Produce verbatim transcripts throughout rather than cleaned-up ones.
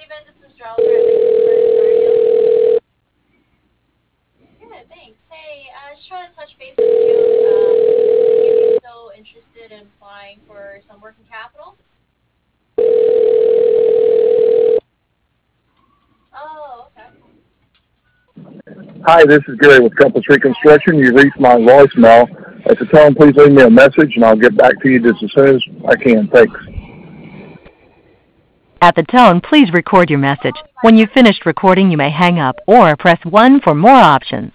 David. This is Drowser at Lakeland. How are you? Good, thanks. Hey, I uh, just trying to touch base with you. Um, see if you're still interested in applying for some working capital. Oh, okay. Hi, this is Gary with Compass Reconstruction. You reached my voicemail. At the tone, please leave me a message, and I'll get back to you just as soon as I can. Thanks. At the tone, please record your message. When you've finished recording, you may hang up or press one for more options.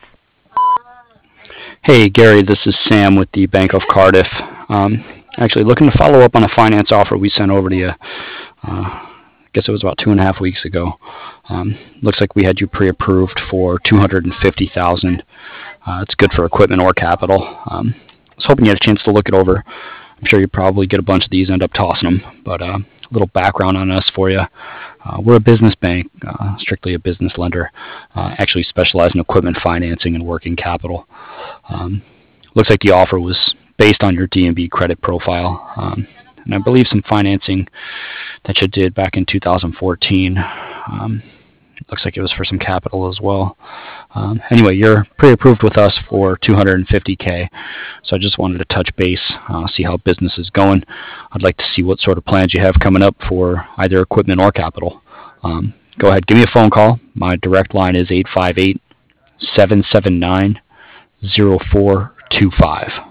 Hey, Gary, this is Sam with the Bank of Cardiff. Um, actually, looking to follow up on a finance offer we sent over to you. Uh, I guess it was about two and a half weeks ago. Um, looks like we had you pre-approved for two hundred fifty thousand dollars. Uh, it's good for equipment or capital. Um, I was hoping you had a chance to look it over. I'm sure you probably get a bunch of these, end up tossing them. But uh, a little background on us for you. Uh, we're a business bank, uh, strictly a business lender. Uh, actually specialize in equipment financing and working capital. Um, looks like the offer was based on your D and B credit profile. Um, and I believe some financing that you did back in two thousand fourteen. Um, looks like it was for some capital as well. Um, anyway, you're pre-approved with us for two hundred fifty K. So I just wanted to touch base, uh, see how business is going. I'd like to see what sort of plans you have coming up for either equipment or capital. Um, go ahead, give me a phone call. My direct line is eight five eight, seven seven nine, zero four two five.